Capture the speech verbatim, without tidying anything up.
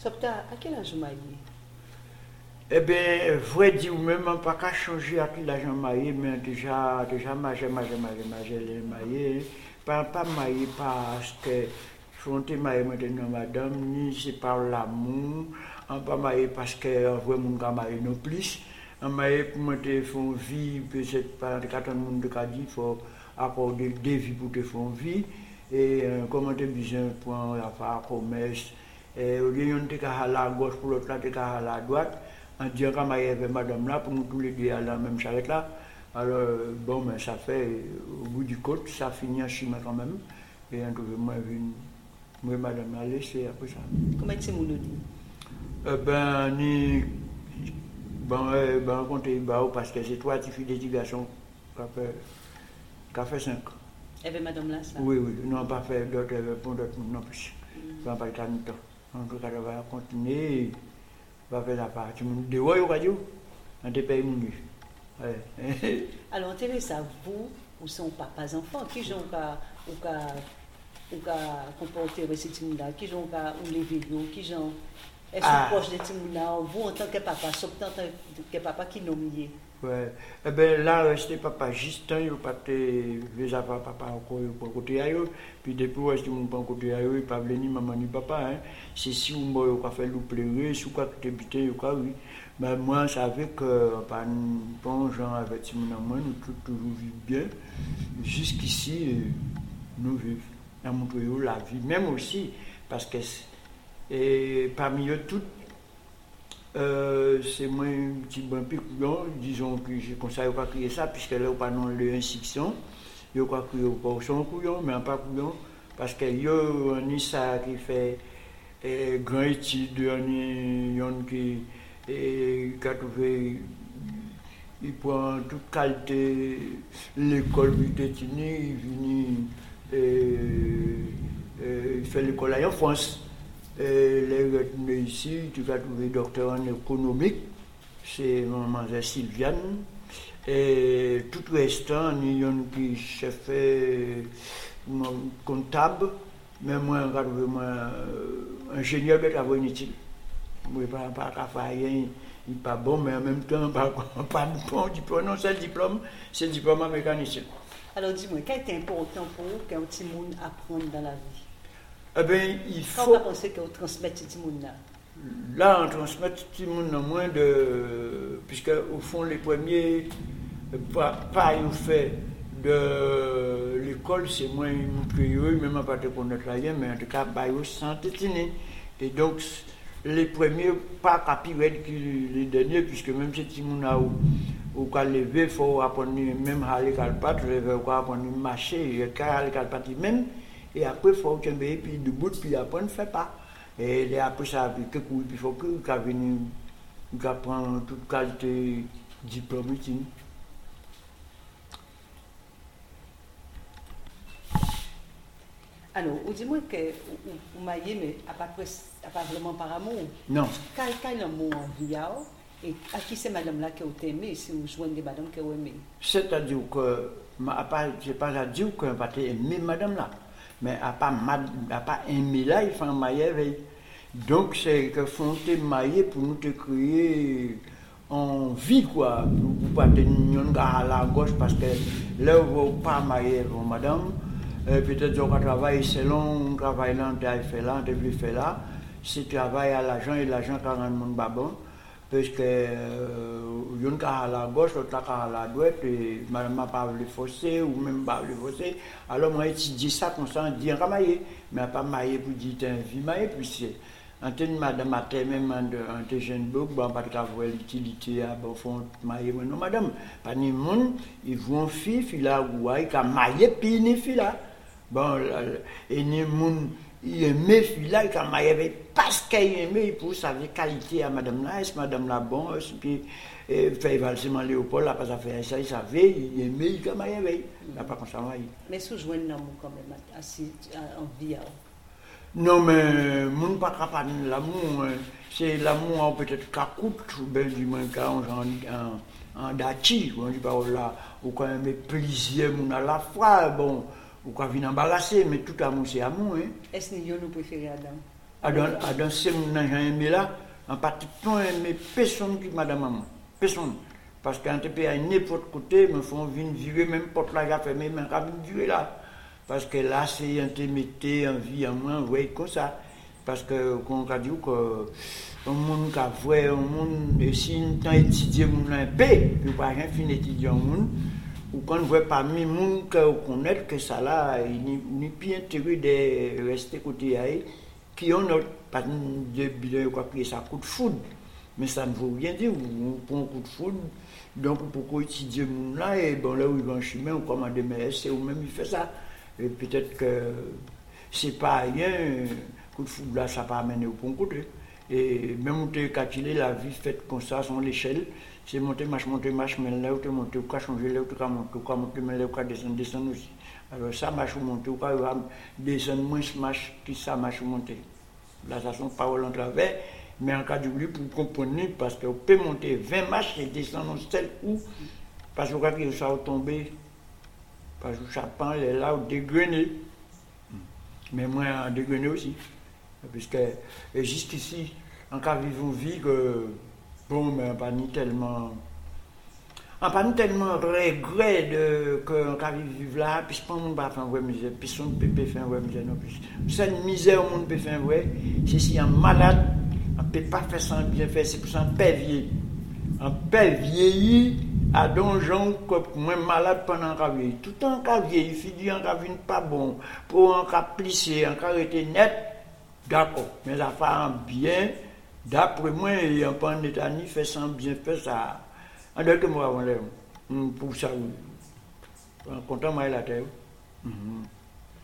Sopta, à quel âge vous mariez? Eh bien, vrai dire, même pas qu'à changer à qui l'agent marié, mais déjà, déjà, majeur, majeur, majeur, majeur, marié. Pas, pas marié parce que je suis marié maintenant, madame, ni c'est par l'amour, on pas marié parce que vrai mon gars marié non plus. On marié pour moi te faire vie, peut-être pas quand on monde de dit, il faut accorder des vies pour te faire vie. Et euh, comment tu as besoin pour faire commerce. Et au lieu de te à la gauche pour l'autre, tu à la droite. En disant qu'on marié avec madame là, pour nous tous les deux à la même charrette là. Alors, bon, mais ça fait, au bout du compte, ça finit en chimie quand même. Et en tout cas, moi, moi madame là, laissé après ça. Comment tu m'as dit? Eh ben, ni. Bon, euh, ben, comptez parce que c'est toi qui fais d'éducation qui a fait, qui a fait cinq ans. Avec madame là, ça? Oui, oui, nous n'avons pas fait d'autres pour d'autres non plus. Nous n'avons pas le temps de temps. En tout cas, on va continuer. On va faire la partie. De où est-ce que on te paye mon nu. Alors, Teresa, vous, ou son papa enfants, qui j'ont qu'à ou qu'à ou qu'à comporter avec ces timounas, qui j'ont qu'à ou les vidéos, qui j'ont est-ce Ah. proche des timounas, vous en tant que papa, sauf en tant que papa qui nommé. Ouais. Eh bien, là, resté papa Justin, il pas les affaires papa encore pour côté ailleurs. Puis depuis, est-ce que mon pas côté ailleurs, il pas venir maman ni papa. Hein. C'est si on m'a pas fait le pleurer, si on a tout habité, oui. Mais moi, je savais que pas bon gens avec mon amour, nous tous toujours vivons bien. Jusqu'ici, nous vivons. Nous montrons la vie, même aussi, parce que et parmi eux toutes. Euh, c'est moi un petit bon peu couillon, disons que je conseille pas crier ça, puisque là, pas non l'instruction, il pas crier pas son couillon, mais pas couillon, parce que y a ça qui fait eh, grand étude, il y a qui eh, qui a trouvé, il prend toute qualité l'école Butetini, il vient, eh, eh, il fait l'école en France. Et les retenus ici, tu vas trouver docteur en économique, c'est mademoiselle Sylviane. Et tout restant, il y a qui chef comptable, mais moi, je trouve moi ingénieur de travaux inutiles. Je ne sais pas faire rien, il n'est pas bon, mais en même temps, pas, pas de bon diplôme. Non, c'est le diplôme, c'est le diplôme en mécanicien. Alors dis-moi, qu'est-ce qui est important pour vous qu'un petit monde apprenne dans la vie? Eh bien, il faut. Quand on pense qu'on transmet ce petit monde là? Là, on transmet ce petit monde en moins de. Puisque, au fond, les premiers pas, pas ils fait de l'école, c'est moins que eux, même pas de connaître rien, mais en tout cas, bah, ils sont tétinés. Et donc, les premiers pas capirés que les derniers, puisque même ces petits monde là où ou qu'à lever, il faut apprendre même à aller calpat, il faut apprendre à marcher, il faut aller calpat même. Et après, il faut qu'il y ait puis debout, puis après, on ne fait pas. Et après ça, il faut que vienne prendre toute qualité diplôme. Alors, vous dites-moi que vous m'avez, mais à pas, pas vraiment par amour. Non. Quel est l'amour en vie? Et à qui c'est madame là que vous aimez, si vous jouez des madames que vous aimez? C'est-à-dire que, je n'ai pas à dire que je n'ai pas aimé madame là. Mais à pas à pas aimer là, il faut un maillet. Donc c'est que font te mailler pour nous te créer en vie quoi, pour pas tenir à la gauche parce que là où pas mailler madame, euh, peut-être qu'on travaille selon on travaille là, on fait là, on fait fait là, c'est travail à l'argent et l'argent quarante mon babon. Parce que il y a à la gauche, l'autre à la droite, et madame n'a pas voulu forcer, ou même pas voulu forcer. Alors moi, je dis ça comme ça, je dis on va mailler, mais pas mailler pour dire t'es un vie mailler, puis c'est. En tant que madame a même un jeune bloc, bon, pas de voir l'utilité à bon fond mailler, non madame, pas ni monde, ils vont fille, fille là, ou ils ont mailler, puis ni fille là. Bon, et ni monde. Il aimait celui-là, il a maillé parce qu'il aimait pour sa qualité à madame là, est-ce madame là bon, puis fait valsement Léopold, là, parce qu'il fait ça, il savait, il aimait, il a maillé, il n'a pas comme ça maillé. Mais si vous jouez un amour quand même, assis en vie. Non, mais mon pas capable de l'amour, c'est l'amour peut-être qu'à coûte, ou bien du moins en en dati, on dit pas là, ou quand même plaisir à la fois, bon. Ou quand vient embarrasser, mais tout amour c'est amour. Hein? Est-ce que nous préférez Adam? À danser, j'ai aimé là, en particulier, aimé personne qui madame maman. Personne. Parce qu'un T P à n'importe côté, me font venir virer, même porte là, j'ai fermé, mais quand même virer là. Parce que là, c'est un T metté en vie en main, ouais, comme ça. Parce que, qu'on a dit que, un monde qui a vu, un monde, si on a étudié, on a un paix, il n'y a pas rien fini d'étudier un monde. Ou quand on voit parmi les gens qui connaissent que ça là, il n'y a pas intérêt de rester côté aïe, qui ont notre, pas de bilan, quoi, que ça coup de foudre. Mais ça ne veut rien dire, on prend un coup de foudre, donc pourquoi étudier les gens là, et bon là où ils vont en chemin, on commande des M S, ou même il fait ça. Et peut-être que c'est pas rien, un coup de foudre là, ça n'a pas amené au bon côté. Et même quand il est la vie faite comme ça, sur l'échelle, c'est monter, marche, monter, marche, mais là où tu montes, ou changer, là où tu montes, ou monter, mais là où tu descendre, descendre aussi. Alors ça marche ou monter, ou descendre moins, marche, qui ça marche ou monter. Là, ça sont paroles en travers, mais en cas de lui, pour comprendre, parce qu'on peut monter vingt marches et descendre celle où, parce que ça va tomber, parce que ça prend les là où dégrener. Mais moi, en dégrener aussi. Puisque jusqu'ici, en cas de vivre une vie que, bon, mais on pas ni tellement, on pas ni tellement regret de que cas vivre là, puisque on ne peut pas faire une vraie misère, puisque on ne peut pas faire une vraie misère non plus. Seule misère au monde peut faire une vraie, c'est si un malade, on ne peut pas faire sans bien faire, c'est pour ça qu'on peut vieillir. On peut vieillir à donjon que moins malade pendant qu'on vieillit. Tout le temps qu'on vieillit, il dit qu'on vient pas bon, pour un cas plisser, un cas être net. D'accord, mais la femme bien, d'après moi, il n'y a pas un état ni fait sans bien faire ça. En d'autres mots, pour ça, oui. En comptant, moi, la terre. Mm-hmm.